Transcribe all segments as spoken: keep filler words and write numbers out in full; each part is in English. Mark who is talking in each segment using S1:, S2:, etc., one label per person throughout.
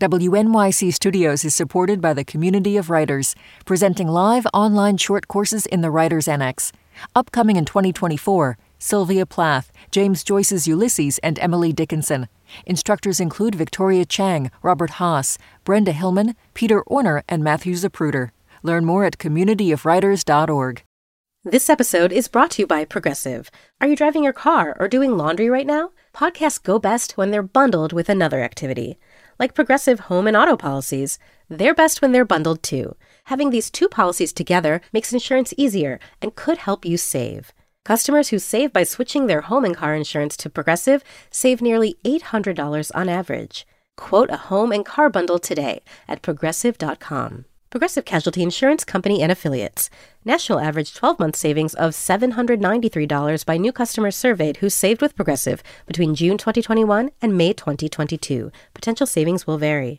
S1: W N Y C Studios is supported by the Community of Writers, presenting live online short courses in the Writers Annex. Upcoming in twenty twenty-four, Sylvia Plath, James Joyce's Ulysses, and Emily Dickinson. Instructors include Victoria Chang, Robert Haas, Brenda Hillman, Peter Orner, and Matthew Zapruder. Learn more at community of writers dot org.
S2: This episode is brought to you by Progressive. Are you driving your car or doing laundry right now? Podcasts go best when they're bundled with another activity. Like Progressive home and auto policies, they're best when they're bundled too. Having these two policies together makes insurance easier and could help you save. Customers who save by switching their home and car insurance to Progressive save nearly eight hundred dollars on average. Quote a home and car bundle today at progressive dot com. Progressive Casualty Insurance Company and Affiliates. National average twelve-month savings of seven hundred ninety-three dollars by new customers surveyed who saved with Progressive between June twenty twenty-one and May twenty twenty-two. Potential savings will vary.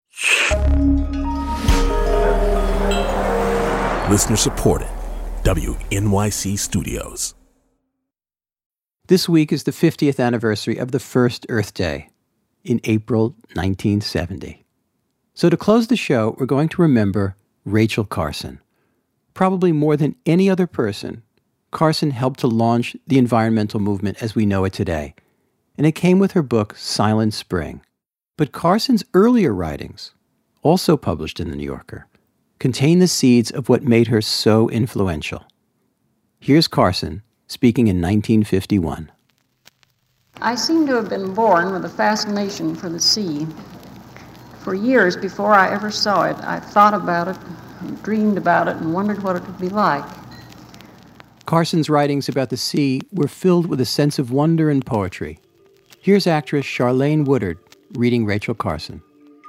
S3: Listener supported. W N Y C Studios.
S4: This week is the fiftieth anniversary of the first Earth Day in April nineteen seventy. So to close the show, we're going to remember Rachel Carson. Probably more than any other person, Carson helped to launch the environmental movement as we know it today. And it came with her book, Silent Spring. But Carson's earlier writings, also published in The New Yorker, contain the seeds of what made her so influential. Here's Carson speaking in nineteen fifty-one.
S5: I seem to have been born with a fascination for the sea. For years before I ever saw it, I thought about it, and dreamed about it, and wondered what it would be like.
S4: Carson's writings about the sea were filled with a sense of wonder and poetry. Here's actress Charlene Woodard reading Rachel Carson.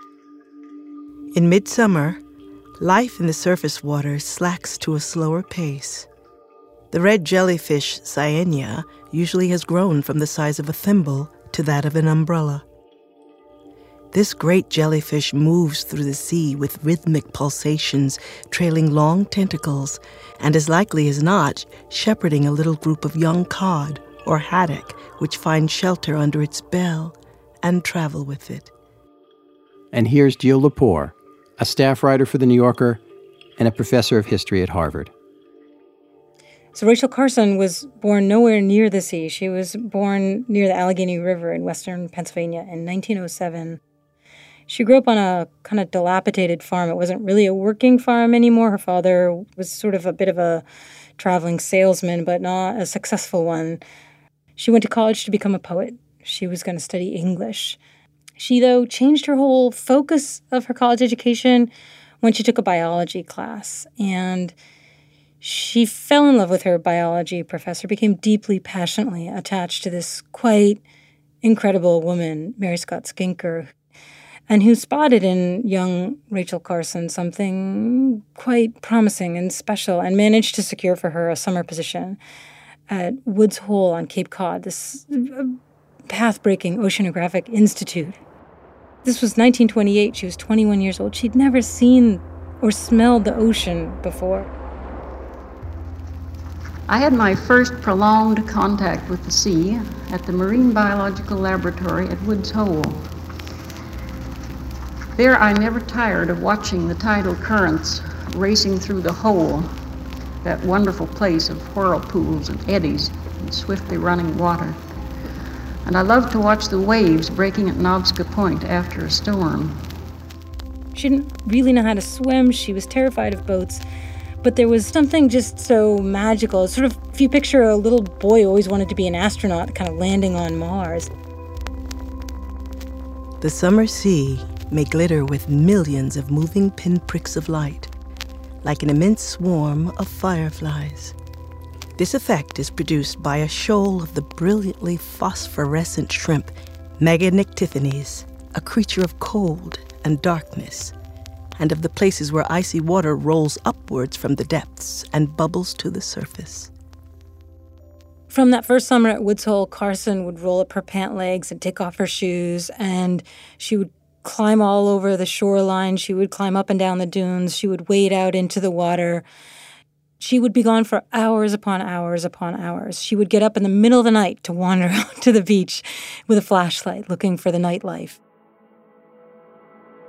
S6: In midsummer, life in the surface waters slacks to a slower pace. The red jellyfish Cyania usually has grown from the size of a thimble to that of an umbrella. This great jellyfish moves through the sea with rhythmic pulsations, trailing long tentacles, and as likely as not, shepherding a little group of young cod or haddock, which find shelter under its bell and travel with it.
S4: And here's Jill Lepore, a staff writer for The New Yorker and a professor of history at Harvard.
S7: So Rachel Carson was born nowhere near the sea. She was born near the Allegheny River in western Pennsylvania in nineteen oh seven. She grew up on a kind of dilapidated farm. It wasn't really a working farm anymore. Her father was sort of a bit of a traveling salesman, but not a successful one. She went to college to become a poet. She was going to study English. She, though, changed her whole focus of her college education when she took a biology class. And she fell in love with her biology professor, became deeply, passionately attached to this quite incredible woman, Mary Scott Skinker, and who spotted in young Rachel Carson something quite promising and special and managed to secure for her a summer position at Woods Hole on Cape Cod, this path-breaking oceanographic institute. This was nineteen twenty-eight. She was twenty-one years old. She'd never seen or smelled the ocean before.
S5: I had my first prolonged contact with the sea at the Marine Biological Laboratory at Woods Hole. There I never tired of watching the tidal currents racing through the hole, that wonderful place of whirlpools and eddies and swiftly running water. And I loved to watch the waves breaking at Novska Point after a storm.
S7: She didn't really know how to swim. She was terrified of boats. But there was something just so magical. Sort of, if you picture a little boy who always wanted to be an astronaut, kind of landing on Mars.
S6: The summer sea may glitter with millions of moving pinpricks of light, like an immense swarm of fireflies. This effect is produced by a shoal of the brilliantly phosphorescent shrimp, Meganictithanes, a creature of cold and darkness, and of the places where icy water rolls upwards from the depths and bubbles to the surface.
S7: From that first summer at Woods Hole, Carson would roll up her pant legs and take off her shoes, and she would climb all over the shoreline. She would climb up and down the dunes. She would wade out into the water. She would be gone for hours upon hours upon hours. She would get up in the middle of the night to wander out to the beach with a flashlight looking for the nightlife.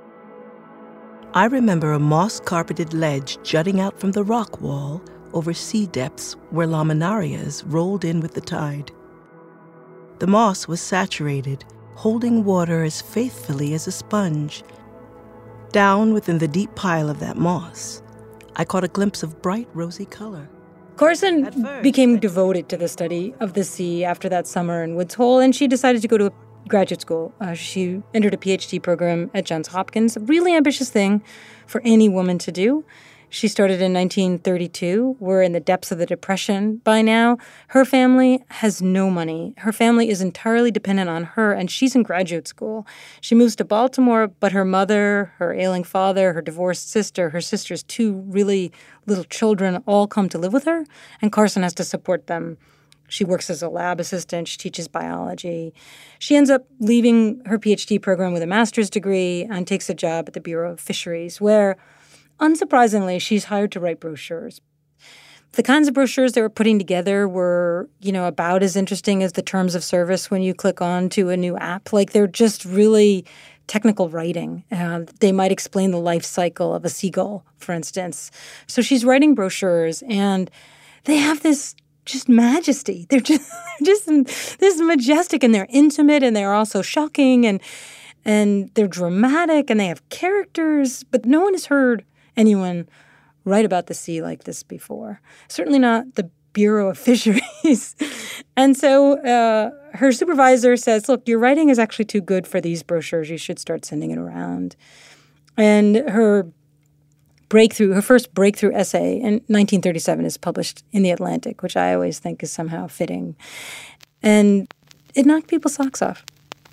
S6: I remember a moss-carpeted ledge jutting out from the rock wall over sea depths where laminarias rolled in with the tide. The moss was saturated, holding water as faithfully as a sponge. Down within the deep pile of that moss, I caught a glimpse of bright rosy color.
S7: Carson became devoted to the study of the sea after that summer in Woods Hole, and she decided to go to a graduate school. Uh, she entered a P H D program at Johns Hopkins, a really ambitious thing for any woman to do. She started in nineteen thirty-two. We're in the depths of the Depression by now. Her family has no money. Her family is entirely dependent on her, and she's in graduate school. She moves to Baltimore, but her mother, her ailing father, her divorced sister, her sister's two really little children all come to live with her, and Carson has to support them. She works as a lab assistant. She teaches biology. She ends up leaving her P H D program with a master's degree and takes a job at the Bureau of Fisheries, where, unsurprisingly, she's hired to write brochures. The kinds of brochures they were putting together were, you know, about as interesting as the terms of service when you click on to a new app. Like, they're just really technical writing. Uh, they might explain the life cycle of a seagull, for instance. So she's writing brochures, and they have this just majesty. They're just, just this majestic, and they're intimate, and they're also shocking, and and they're dramatic, and they have characters, but no one has heard anyone write about the sea like this before. Certainly not the Bureau of Fisheries. And so uh, her supervisor says, look, your writing is actually too good for these brochures. You should start sending it around. And her breakthrough, her first breakthrough essay in nineteen thirty-seven is published in The Atlantic, which I always think is somehow fitting. And it knocked people's socks off.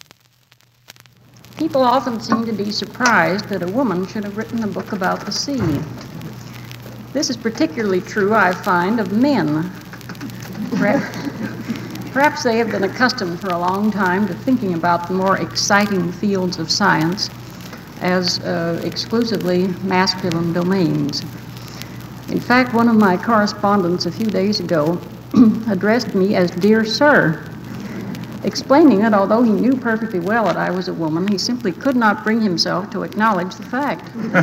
S5: People often seem to be surprised that a woman should have written a book about the sea. This is particularly true, I find, of men. Perhaps they have been accustomed for a long time to thinking about the more exciting fields of science as uh, exclusively masculine domains. In fact, one of my correspondents a few days ago addressed me as "Dear Sir," explaining that although he knew perfectly well that I was a woman, he simply could not bring himself to acknowledge the fact.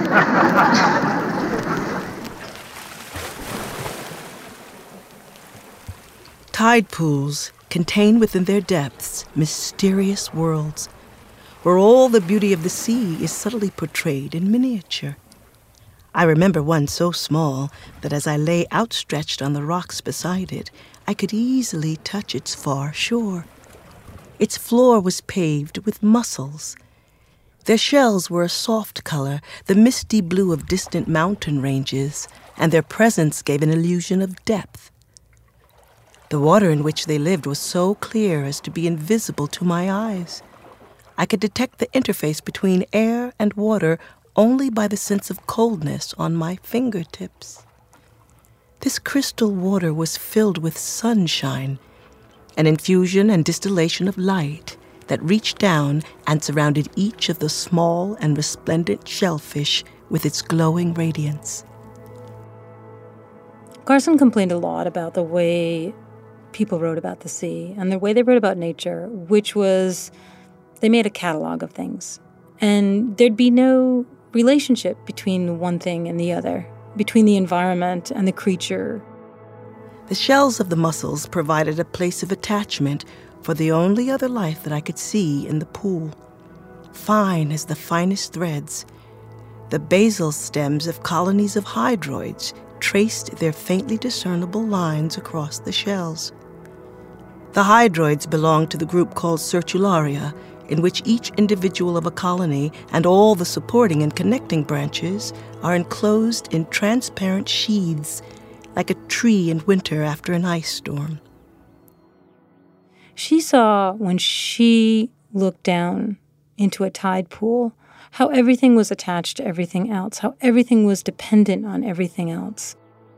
S6: Tide pools contain within their depths mysterious worlds, where all the beauty of the sea is subtly portrayed in miniature. I remember one so small that as I lay outstretched on the rocks beside it, I could easily touch its far shore. Its floor was paved with mussels. Their shells were a soft color, the misty blue of distant mountain ranges, and their presence gave an illusion of depth. The water in which they lived was so clear as to be invisible to my eyes. I could detect the interface between air and water only by the sense of coldness on my fingertips. This crystal water was filled with sunshine, an infusion and distillation of light that reached down and surrounded each of the small and resplendent shellfish with its glowing radiance.
S7: Carson complained a lot about the way people wrote about the sea and the way they wrote about nature, which was they made a catalog of things. And there'd be no relationship between one thing and the other, between the environment and the creature.
S6: The shells of the mussels provided a place of attachment for the only other life that I could see in the pool. Fine as the finest threads, the basal stems of colonies of hydroids traced their faintly discernible lines across the shells. The hydroids belonged to the group called Sertularia, in which each individual of a colony and all the supporting and connecting branches are enclosed in transparent sheaths, like a tree in winter after an ice storm.
S7: She saw, when she looked down into a tide pool, how everything was attached to everything else, how everything was dependent on everything else.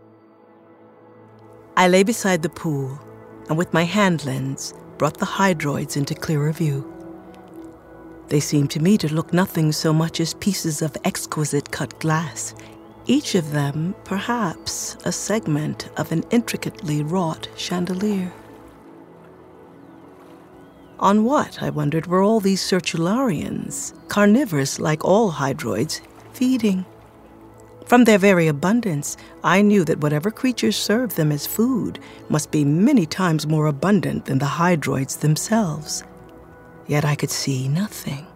S6: I lay beside the pool, and with my hand lens, brought the hydroids into clearer view. They seemed to me to look nothing so much as pieces of exquisite cut glass, each of them, perhaps, a segment of an intricately wrought chandelier. On what, I wondered, were all these Sertularians, carnivorous like all hydroids, feeding. From their very abundance, I knew that whatever creatures served them as food must be many times more abundant than the hydroids themselves. Yet I could see nothing.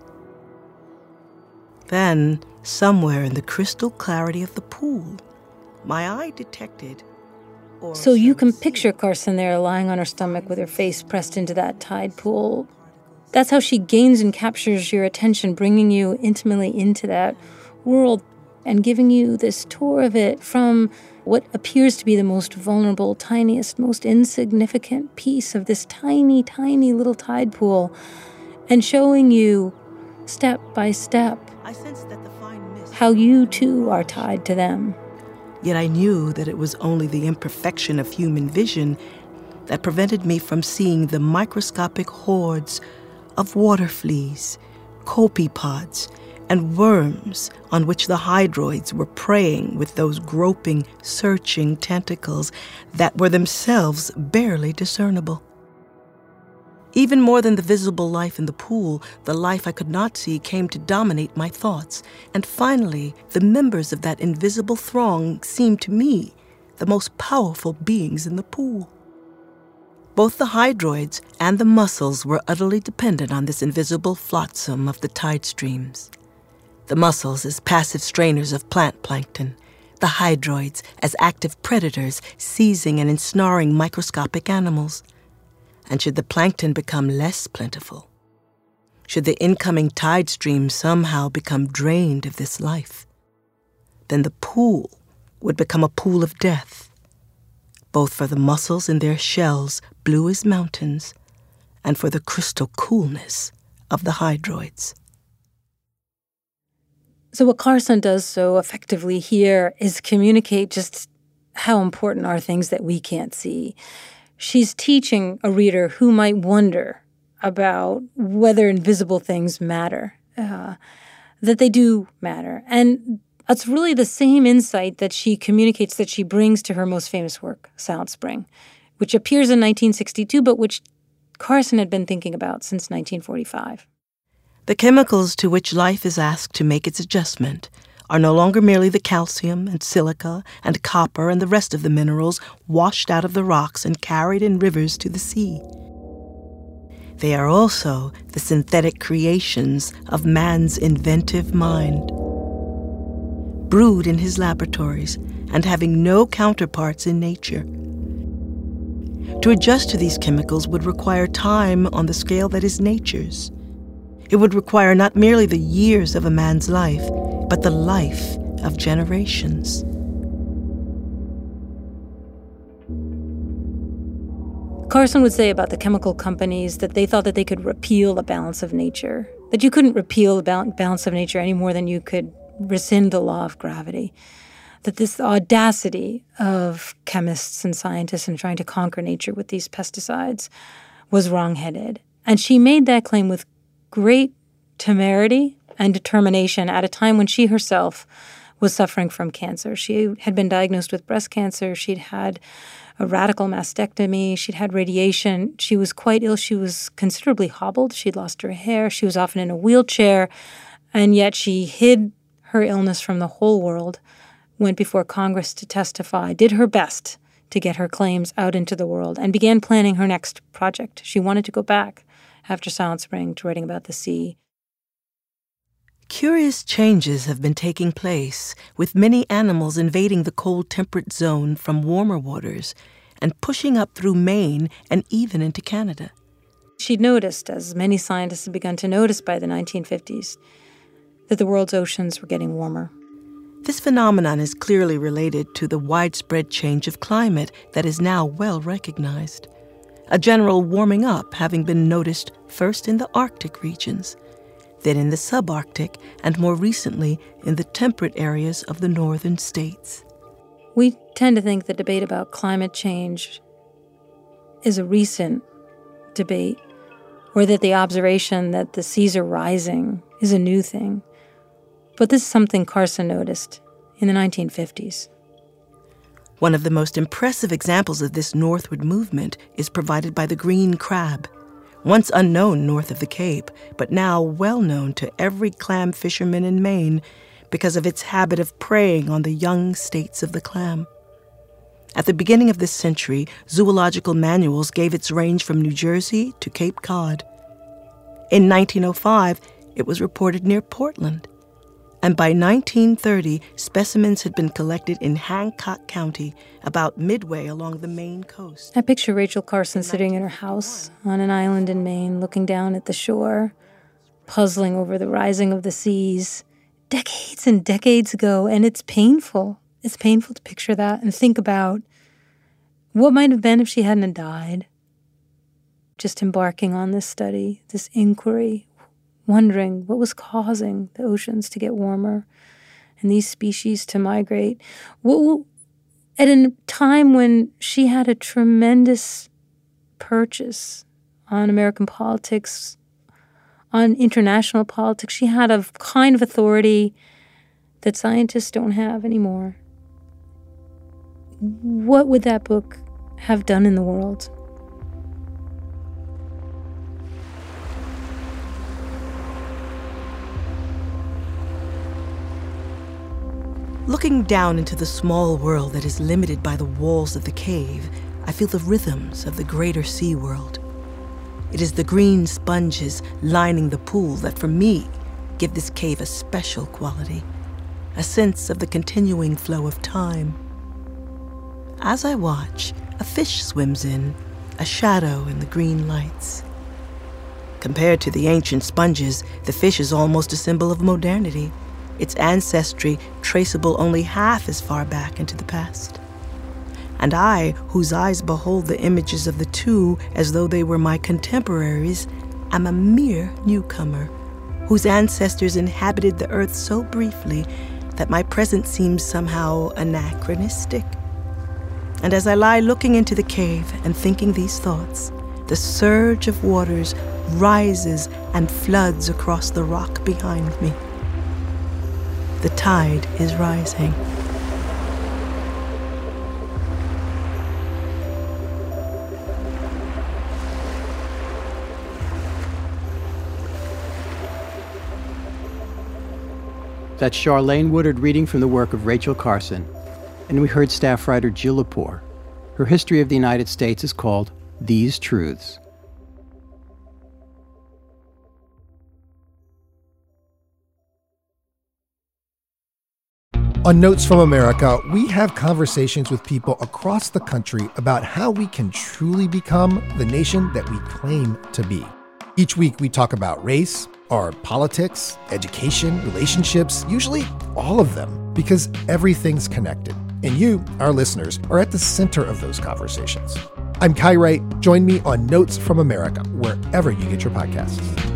S6: Then, somewhere in the crystal clarity of the pool, my eye detected...
S7: So you can picture Carson there lying on her stomach with her face pressed into that tide pool. That's how she gains and captures your attention, bringing you intimately into that world and giving you this tour of it from what appears to be the most vulnerable, tiniest, most insignificant piece of this tiny, tiny little tide pool, and showing you step by step how you too are tied to them.
S6: Yet I knew that it was only the imperfection of human vision that prevented me from seeing the microscopic hordes of water fleas, copepods, and worms on which the hydroids were preying with those groping, searching tentacles that were themselves barely discernible. Even more than the visible life in the pool, the life I could not see came to dominate my thoughts, and finally, the members of that invisible throng seemed to me the most powerful beings in the pool. Both the hydroids and the mussels were utterly dependent on this invisible flotsam of the tide streams. The mussels as passive strainers of plant plankton, the hydroids as active predators seizing and ensnaring microscopic animals. And should the plankton become less plentiful, should the incoming tide stream somehow become drained of this life, then the pool would become a pool of death, both for the mussels in their shells, blue as mountains, and for the crystal coolness of the hydroids.
S7: So what Carson does so effectively here is communicate just how important are things that we can't see. She's teaching a reader who might wonder about whether invisible things matter, uh, that they do matter. And that's really the same insight that she communicates, that she brings to her most famous work, Silent Spring, which appears in nineteen sixty-two, but which Carson had been thinking about since nineteen forty-five.
S6: The chemicals to which life is asked to make its adjustment are no longer merely the calcium and silica and copper and the rest of the minerals washed out of the rocks and carried in rivers to the sea. They are also the synthetic creations of man's inventive mind, brewed in his laboratories and having no counterparts in nature. To adjust to these chemicals would require time on the scale that is nature's. It would require not merely the years of a man's life, but the life of generations.
S7: Carson would say about the chemical companies that they thought that they could repeal the balance of nature, that you couldn't repeal the balance of nature any more than you could rescind the law of gravity, that this audacity of chemists and scientists in trying to conquer nature with these pesticides was wrong-headed. And she made that claim with great temerity and determination at a time when she herself was suffering from cancer. She had been diagnosed with breast cancer. She'd had a radical mastectomy. She'd had radiation. She was quite ill. She was considerably hobbled. She'd lost her hair. She was often in a wheelchair. And yet she hid her illness from the whole world, went before Congress to testify, did her best to get her claims out into the world, and began planning her next project. She wanted to go back after Silent Spring to writing about the sea.
S6: Curious changes have been taking place, with many animals invading the cold temperate zone from warmer waters and pushing up through Maine and even into Canada.
S7: She'd noticed, as many scientists had begun to notice by the nineteen fifties, that the world's oceans were getting warmer.
S6: This phenomenon is clearly related to the widespread change of climate that is now well recognized. A general warming up having been noticed first in the Arctic regions, then in the subarctic, and more recently in the temperate areas of the northern states.
S7: We tend to think the debate about climate change is a recent debate, or that the observation that the seas are rising is a new thing. But this is something Carson noticed in the nineteen fifties.
S6: One of the most impressive examples of this northward movement is provided by the green crab, once unknown north of the Cape, but now well known to every clam fisherman in Maine because of its habit of preying on the young states of the clam. At the beginning of this century, zoological manuals gave its range from New Jersey to Cape Cod. In nineteen oh five, it was reported near Portland. And by nineteen thirty, specimens had been collected in Hancock County, about midway along the Maine coast.
S7: I picture Rachel Carson sitting in her house on an island in Maine, looking down at the shore, puzzling over the rising of the seas decades and decades ago, and it's painful. It's painful to picture that and think about what might have been if she hadn't died. Just embarking on this study, this inquiry, wondering what was causing the oceans to get warmer and these species to migrate. What, at a time when she had a tremendous purchase on American politics, on international politics, she had a kind of authority that scientists don't have anymore. What would that book have done in the world?
S6: Looking down into the small world that is limited by the walls of the cave, I feel the rhythms of the greater sea world. It is the green sponges lining the pool that, for me, give this cave a special quality, a sense of the continuing flow of time. As I watch, a fish swims in, a shadow in the green lights. Compared to the ancient sponges, the fish is almost a symbol of modernity, its ancestry traceable only half as far back into the past. And I, whose eyes behold the images of the two as though they were my contemporaries, am a mere newcomer, whose ancestors inhabited the earth so briefly that my present seems somehow anachronistic. And as I lie looking into the cave and thinking these thoughts, the surge of waters rises and floods across the rock behind me. The tide is rising.
S4: That's Charlene Woodard reading from the work of Rachel Carson. And we heard staff writer Jill Lepore. Her history of the United States is called These Truths.
S8: On Notes from America, we have conversations with people across the country about how we can truly become the nation that we claim to be. Each week we talk about race, our politics, education, relationships, usually all of them, because everything's connected. And you, our listeners, are at the center of those conversations. I'm Kai Wright. Join me on Notes from America, wherever you get your podcasts.